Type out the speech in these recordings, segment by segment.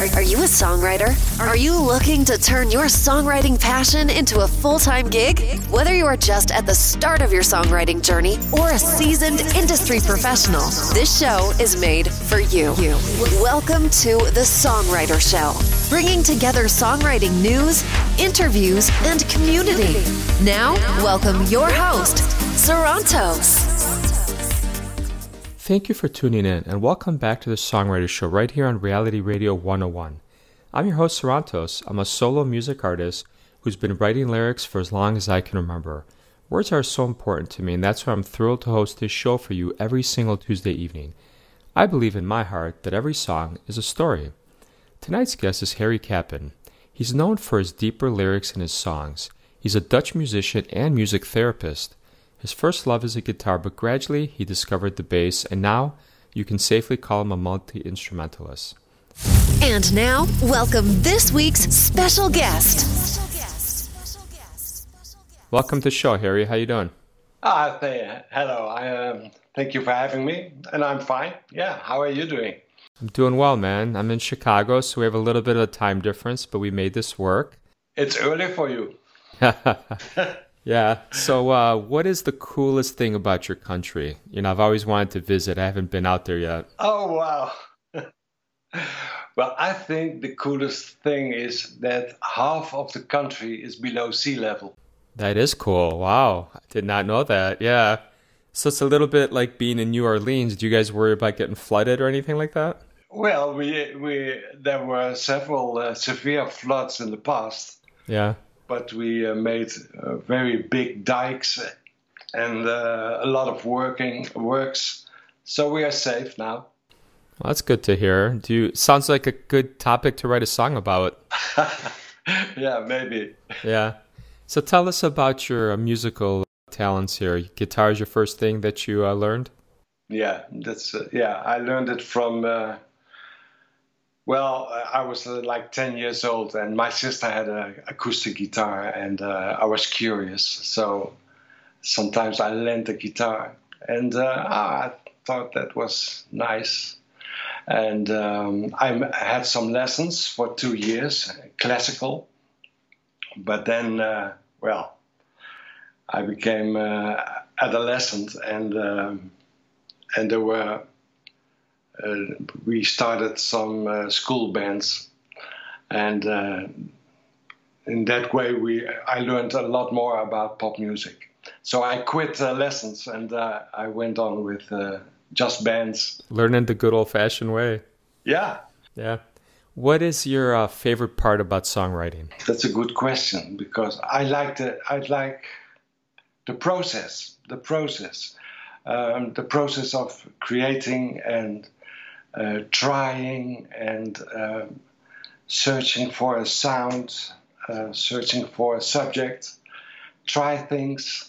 Are you a songwriter? Are you looking to turn your songwriting passion into a full-time gig? Whether you are just at the start of your songwriting journey or a seasoned industry professional, this show is made for you. Welcome to The Songwriter Show, bringing together songwriting news, interviews, and community. Now, welcome your host, Sarantos. Thank you for tuning in, and welcome back to The Songwriter Show right here on Reality Radio 101. I'm your host, Sarantos. I'm a solo music artist who's been writing lyrics for as long as I can remember. Words are so important to me, and that's why I'm thrilled to host this show for you every single Tuesday evening. I believe in my heart that every song is a story. Tonight's guest is Harry Kappen. He's known for his deeper lyrics in his songs. He's a Dutch musician and music therapist. His first love is the guitar, but gradually he discovered the bass, and now you can safely call him a multi-instrumentalist. And now, welcome this week's special guest. Welcome to the show, Harry. How you doing? Hello. Thank you for having me, and I'm fine. Yeah, how are you doing? I'm doing well, man. I'm in Chicago, so we have a little bit of a time difference, but we made this work. It's early for you. Yeah. So what is the coolest thing about your country? You know, I've always wanted to visit. I haven't been out there yet. Oh, wow. Well, I think the coolest thing is that half of the country is below sea level. That is cool. Wow. I did not know that. Yeah. So it's a little bit like being in New Orleans. Do you guys worry about getting flooded or anything like that? Well, there were several severe floods in the past. Yeah. But we made very big dikes and a lot of works, so we are safe now. Well, that's good to hear. Sounds like a good topic to write a song about. Yeah, maybe. Yeah. So tell us about your musical talents here. Guitar is your first thing that you learned? Yeah, I learned it from. I was like 10 years old, and my sister had an acoustic guitar, and I was curious. So sometimes I lent the guitar, and I thought that was nice. And I had some lessons for 2 years, classical. But then, I became adolescent, and there were... we started some school bands, and in that way I learned a lot more about pop music. So I quit lessons, and I went on with just bands. Learning the good old-fashioned way. Yeah. Yeah. What is your favorite part about songwriting? That's a good question, because I like the process. The process of creating and trying and searching for a sound, searching for a subject, try things.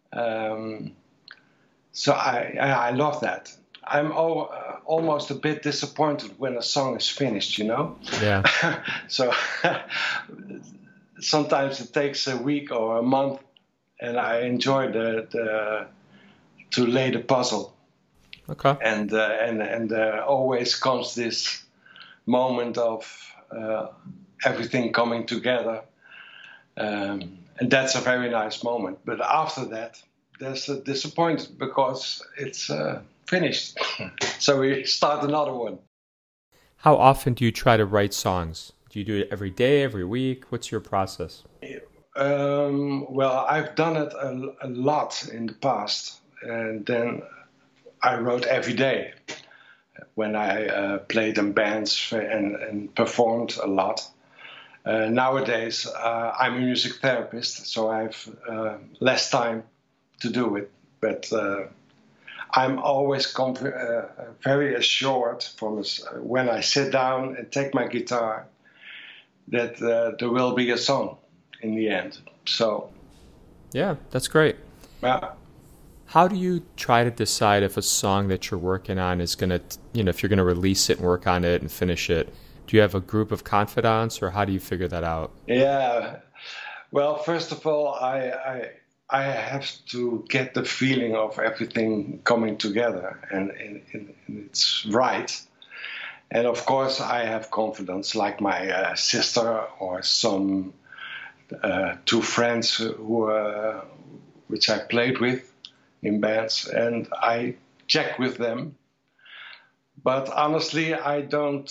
So I love that. I'm almost a bit disappointed when a song is finished, you know? Yeah. So sometimes it takes a week or a month, and I enjoy to lay the puzzle. Okay. And always comes this moment of everything coming together, and that's a very nice moment. But after that, there's a disappointment because it's finished. So we start another one. How often do you try to write songs? Do you do it every day, every week? What's your process? Well, I've done it a lot in the past, and then I wrote every day when I played in bands and performed a lot. Nowadays, I'm a music therapist, so I have less time to do it. But I'm always very assured when I sit down and take my guitar that there will be a song in the end. So, yeah, that's great. Yeah. How do you try to decide if a song that you're working on is going to, if you're going to release it and work on it and finish it? Do you have a group of confidants, or how do you figure that out? Yeah. Well, first of all, I have to get the feeling of everything coming together, and it's right. And of course, I have confidence, like my sister or some 2 friends which I played with in bands, and I check with them. But honestly, I don't.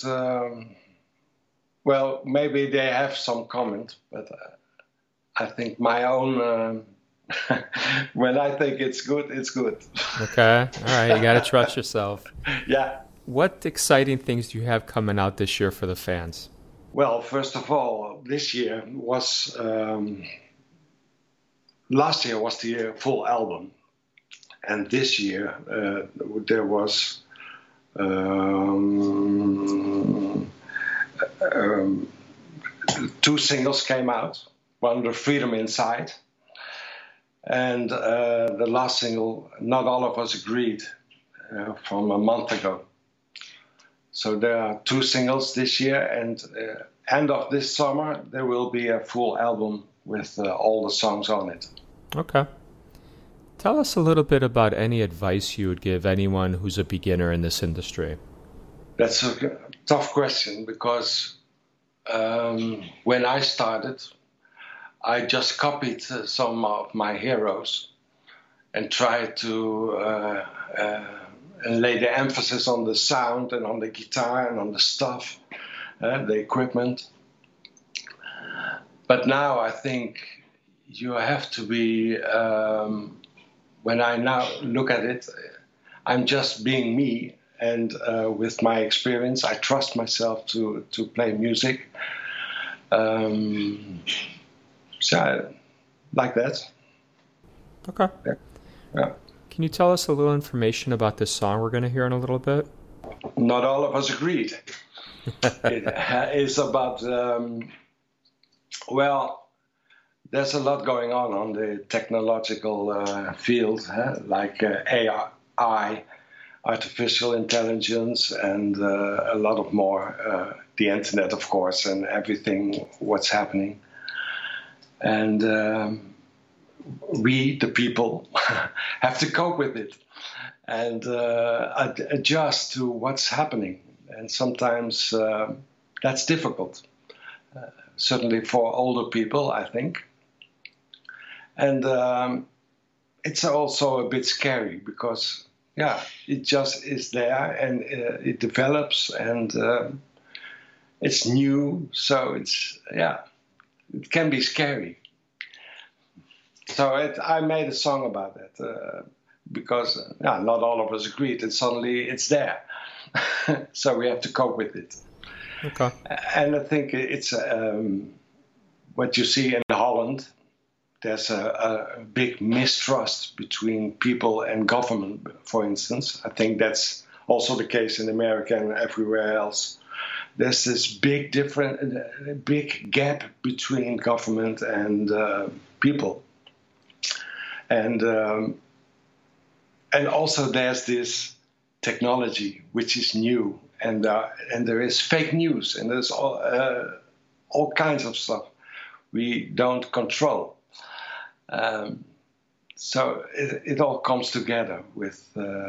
Well, maybe they have some comment, but I think my own. When I think it's good, it's good. Okay, all right, you got to trust yourself. Yeah. What exciting things do you have coming out this year for the fans? Well, first of all, this year was last year was the full album, and this year there was 2 singles came out. One, The Freedom Inside, and the last single, Not All of Us Agreed, from a month ago. So there are 2 singles this year, and end of this summer there will be a full album with all the songs on it. Okay. Tell us a little bit about any advice you would give anyone who's a beginner in this industry. That's a tough question, because when I started, I just copied some of my heroes and tried to lay the emphasis on the sound and on the guitar and on the stuff, the equipment. But now I think you have to be, when I now look at it, I'm just being me, and with my experience, I trust myself to play music. So, like that. Okay. Yeah. Can you tell us a little information about this song we're going to hear in a little bit? Not All of Us Agreed. It is about, well, there's a lot going on the technological field, like AI, artificial intelligence, and a lot of more, the internet, of course, and everything, what's happening. And we, the people, have to cope with it and adjust to what's happening. And sometimes that's difficult, certainly for older people, I think. And it's also a bit scary because, yeah, it just is there, and it develops, and it's new. So it's, yeah, it can be scary. So I made a song about that because not all of us agreed, and suddenly it's there. So we have to cope with it. Okay. And I think it's what you see in Holland. There's a big mistrust between people and government, for instance. I think that's also the case in America and everywhere else. There's this big gap between government and people. And also there's this technology which is new, and there is fake news, and there's all kinds of stuff we don't control. So it all comes together with.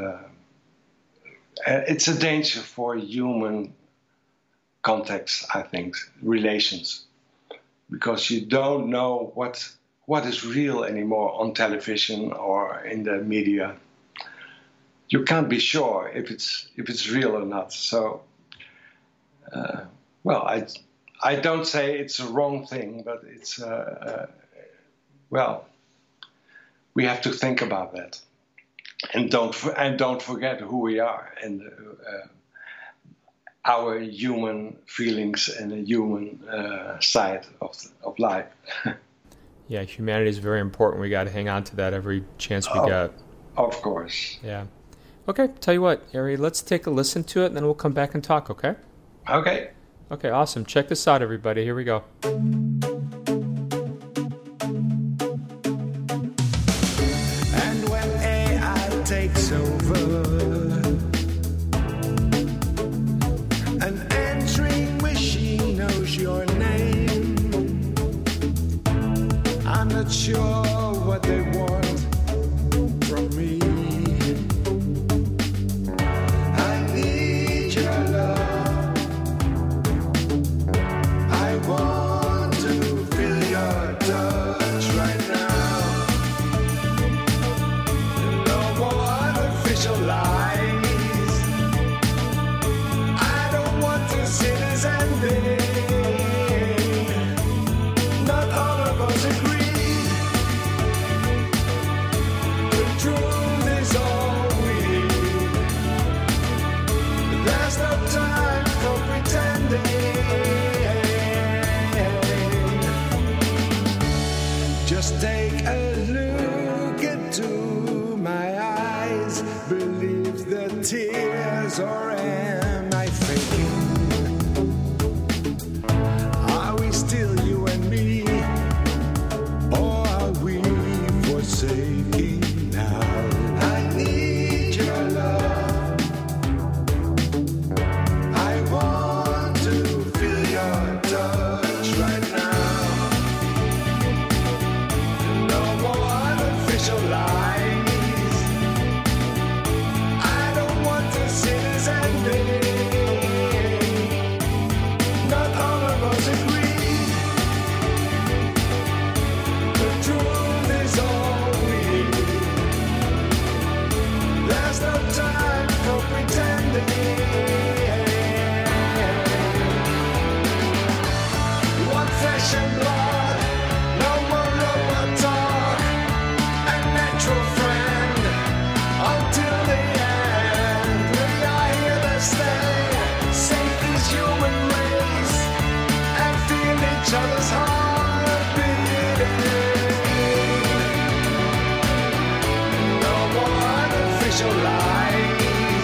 It's a danger for human contacts, I think, relations, because you don't know what is real anymore on television or in the media. You can't be sure if it's real or not. So, well, I don't say it's a wrong thing, but it's well, we have to think about that, and don't forget who we are and our human feelings and the human side of life. Yeah, humanity is very important. We got to hang on to that every chance we get. Of course. Yeah. Okay, tell you what, Ari, let's take a listen to it, and then we'll come back and talk, okay? Okay. Okay, awesome. Check this out, everybody. Here we go. And when AI takes over, an answering machine knows your name. I'm not sure what they want from me. I need your love. Not all of us agree. The truth is all we need. There's no time for pretending. Just take a look into my eyes. Believe the tears, or am I faking? Are we still you and me, or are we forsaking now? I need your love. I want to feel your touch right now. No more artificial lies. I don't want to see this ending. Not all of us agree. The truth is all we need. There's no time for pretending. One flesh and blood, no more robot talk. A natural friend until the end. We are here to stay. Save this human race and feel each other's heart beating. No more artificial lies.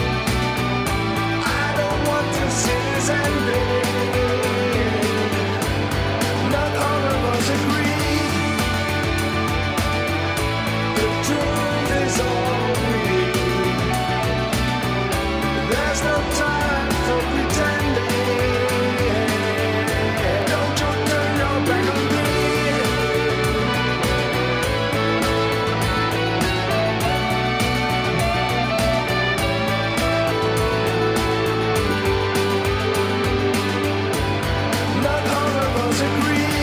I don't want to see this ending. Not all of us agree. The truth is all we need. There's no time for pretending. Don't you turn your back on me. Not all of us agree.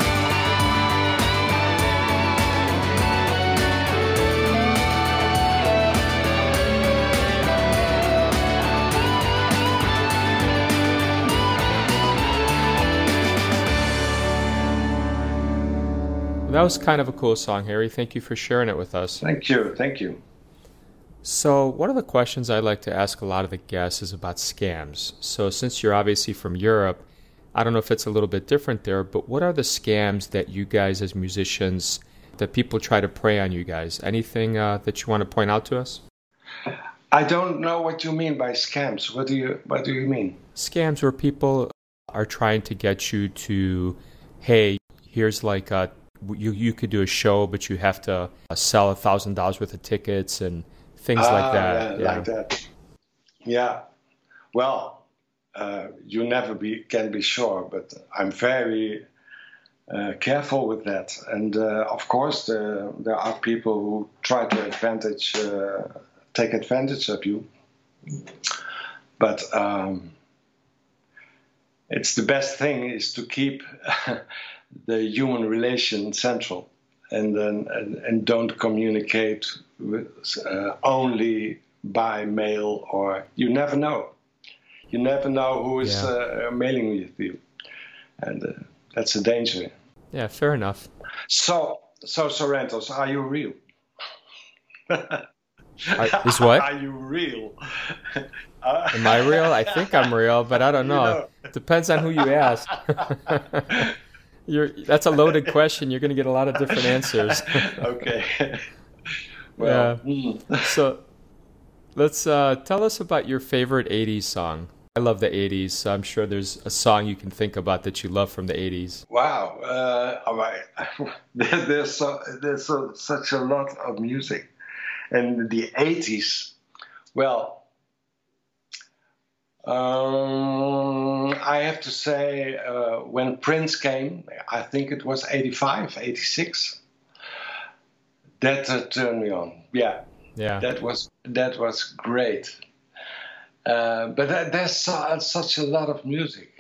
That was kind of a cool song, Harry. Thank you for sharing it with us. Thank you. Thank you. So one of the questions I like to ask a lot of the guests is about scams. So since you're obviously from Europe, I don't know if it's a little bit different there, but what are the scams that you guys as musicians, that people try to prey on you guys? Anything that you want to point out to us? I don't know what you mean by scams. What do you mean? Scams where people are trying to get you to, hey, here's like you could do a show, but you have to sell $1,000 worth of tickets and things like that. Yeah, like that. Yeah. Well, you never can be sure, but I'm very careful with that. And of course, there are people who try to take advantage of you. But it's the best thing is to keep the human relation central, and don't communicate with, only by mail, or you never know. You never know who is mailing with you, and that's a danger. Yeah, fair enough. So Sorrentos, are you real? Is what? Are you real? Am I real? I think I'm real, but I don't know. Depends on who you ask. That's a loaded question. You're going to get a lot of different answers. Okay. Well, So let's tell us about your favorite 80s song. I love the 80s, so I'm sure there's a song you can think about that you love from the 80s. Wow. All right. There's such a lot of music. And the 80s, well, I have to say, when Prince came, I think it was 85, 86, that turned me on. Yeah. That was great. But there's such a lot of music.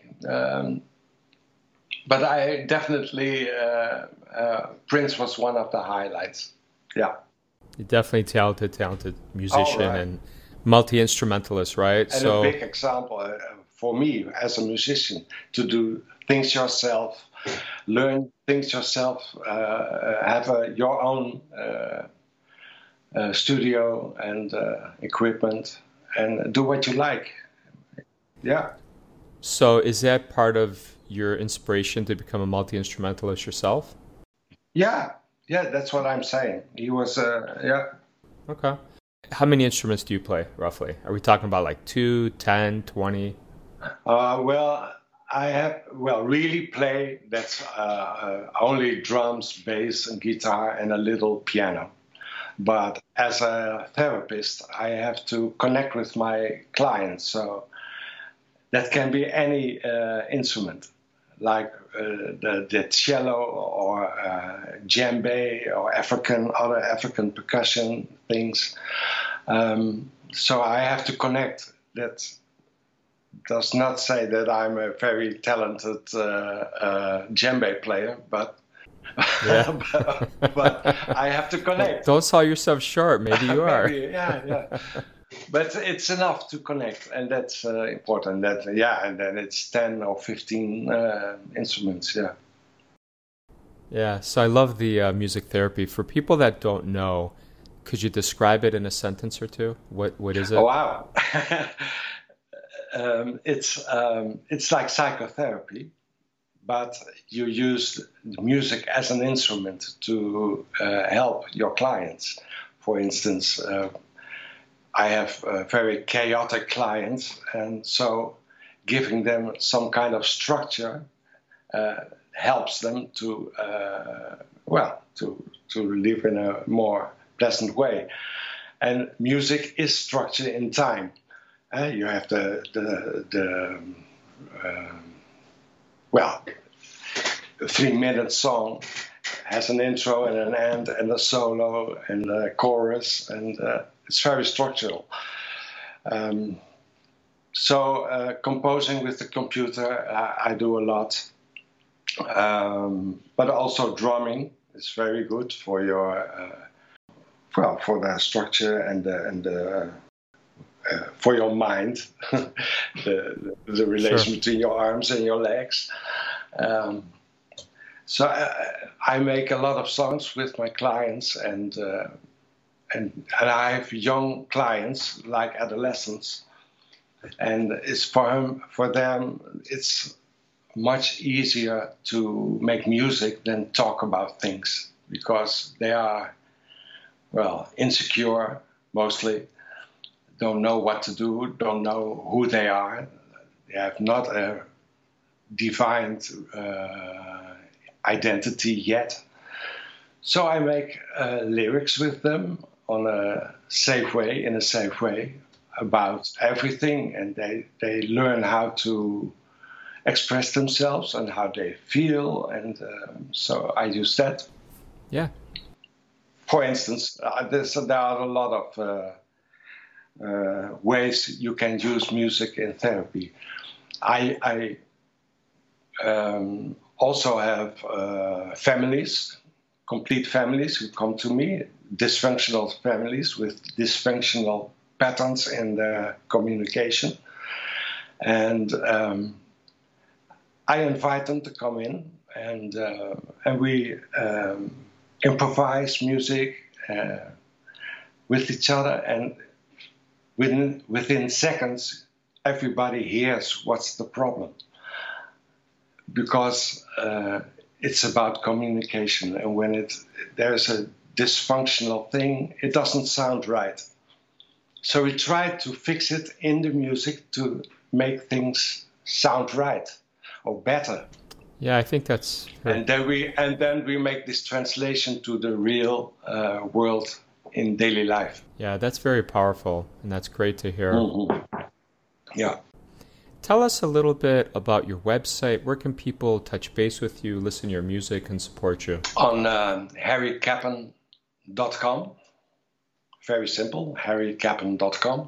But I definitely, Prince was one of the highlights. Yeah. You're definitely talented musician and multi-instrumentalist, right? And a big example, for me as a musician to do things yourself, learn things yourself, have your own studio and equipment, and do what you like. Yeah. So is that part of your inspiration to become a multi-instrumentalist yourself? Yeah, that's what I'm saying. He was, yeah. Okay. How many instruments do you play, roughly? Are we talking about like 2, 10, 20? Well, really play, that's only drums, bass, and guitar, and a little piano. But as a therapist, I have to connect with my clients, so that can be any instrument, like the cello or djembe or other African percussion things. So I have to connect. That does not say that I'm a very talented djembe player, but Yeah. but I have to connect. Don't sell yourself short. Maybe you are. Maybe, yeah. But it's enough to connect, and that's important. And then it's 10 or 15 instruments. Yeah. Yeah. So I love the music therapy. For people that don't know, could you describe it in a sentence or two? What is it? Oh, wow. It's like psychotherapy, but you use music as an instrument to help your clients. For instance, I have very chaotic clients, and so giving them some kind of structure helps them to live in a more pleasant way. And music is structure in time. You have the 3-minute song has an intro and an end and a solo and a chorus, and it's very structural. So composing with the computer, I do a lot. But also drumming is very good for your for the structure and for your mind, the relation between your arms and your legs. So I make a lot of songs with my clients, and I have young clients like adolescents, and it's for them it's much easier to make music than talk about things, because they are insecure mostly, don't know what to do, don't know who they are, they have not a defined identity yet. So I make lyrics with them in a safe way about everything, and they learn how to express themselves and how they feel, and so I use that. Yeah. For instance, there are a lot of ways you can use music in therapy. I also have complete families who come to me, dysfunctional families with dysfunctional patterns in their communication. And I invite them to come in, and we improvise music with each other, and within seconds, everybody hears what's the problem. Because it's about communication, and when there's a dysfunctional thing, it doesn't sound right. So we try to fix it in the music to make things sound right or better. Yeah, I think that's. And then we make this translation to the real world in daily life. Yeah, that's very powerful, and that's great to hear. Mm-hmm. Yeah. Tell us a little bit about your website. Where can people touch base with you, listen to your music, and support you? On harrykappen.com. Very simple, harrykappen.com.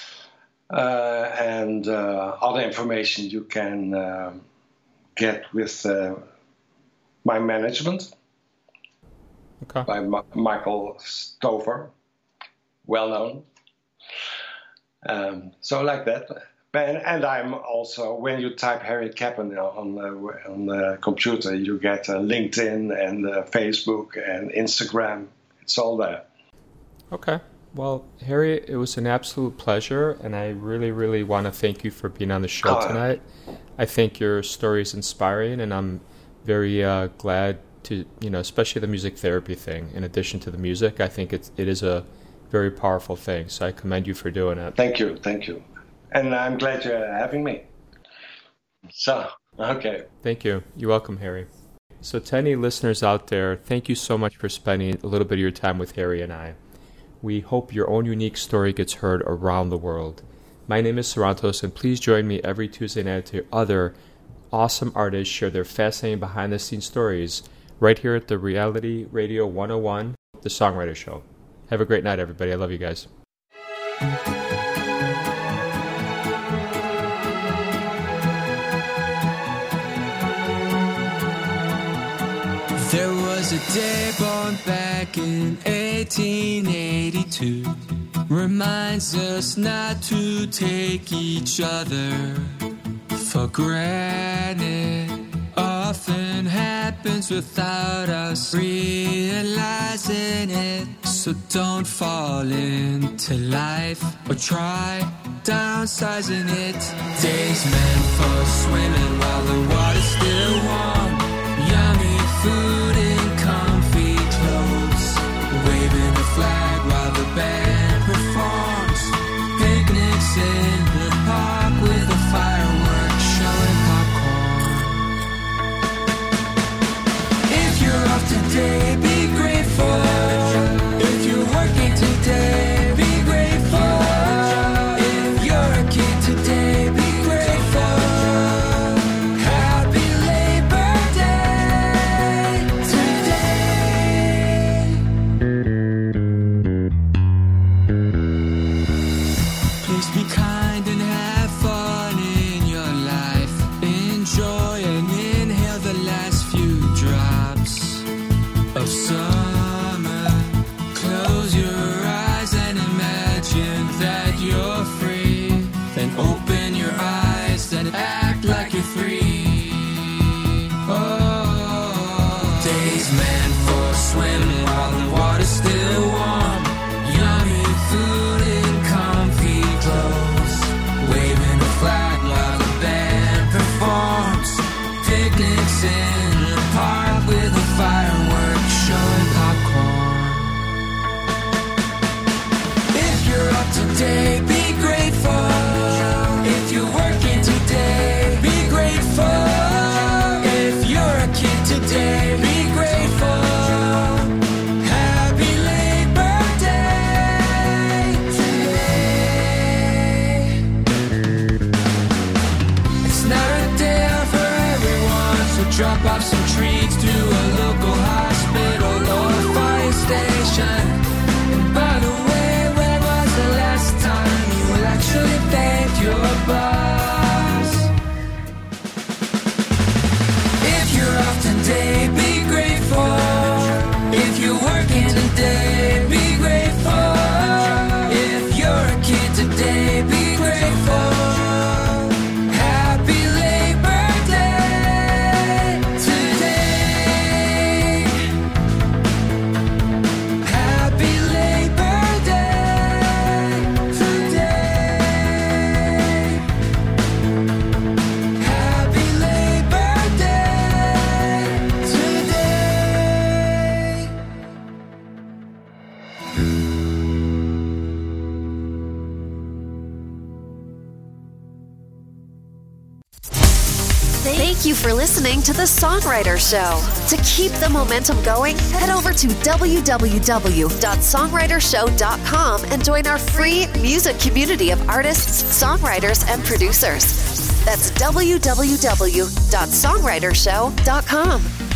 And other information you can get with my management. Okay. By Michael Stover, well known. So like that. And I'm also, when you type Harry Kappen on the computer, you get LinkedIn and Facebook and Instagram. It's all there. Okay. Well, Harry, it was an absolute pleasure, and I really, really want to thank you for being on the show tonight. I think your story is inspiring, and I'm very glad to, especially the music therapy thing. In addition to the music, I think it is a very powerful thing. So I commend you for doing it. Thank you. And I'm glad you're having me. So, okay. Thank you. You're welcome, Harry. So to any listeners out there, thank you so much for spending a little bit of your time with Harry and I. We hope your own unique story gets heard around the world. My name is Sarantos, and please join me every Tuesday night to hear other awesome artists share their fascinating behind-the-scenes stories right here at the Reality Radio 101, The Songwriter Show. Have a great night, everybody. I love you guys. There was a day born back in 1882. Reminds us not to take each other for granted. Often happens without us realizing it. So don't fall into life or try downsizing it. Days meant for swimming while the water's still warm. Yummy food in comfy clothes, waving a flag while the band performs. Picnics in the park with a fireworks show and popcorn. If you're off today, be grateful. If you're working today, be grateful. If you're a kid today, be grateful. Happy Labor Day today. Please be kind and have fun in your life. Enjoy and inhale the last few drops of summer. Close your eyes and imagine that you're free. Then open your eyes and act like you're free. Oh, days meant for swimming while the water's still warm. Yummy food in comfy clothes, waving a flag while the band performs. Picnics in the park with a fireworks show and popcorn. If you're up today, be grateful. If you're working today, be grateful. If you're a kid today, be grateful. Happy Labor Day today. It's not a day for everyone, so drop off some treats to a local hospital or a fire station. And by the way, when was the last time you actually thanked your boss? If you're off today, be grateful. If you're working today, be grateful. If you're a kid today, be grateful. Happy Labor Day today. Happy Labor Day today. Happy Labor Day today. Thank you for listening to The Songwriter Show. To keep the momentum going, head over to www.songwritershow.com and join our free music community of artists, songwriters, and producers. That's www.songwritershow.com.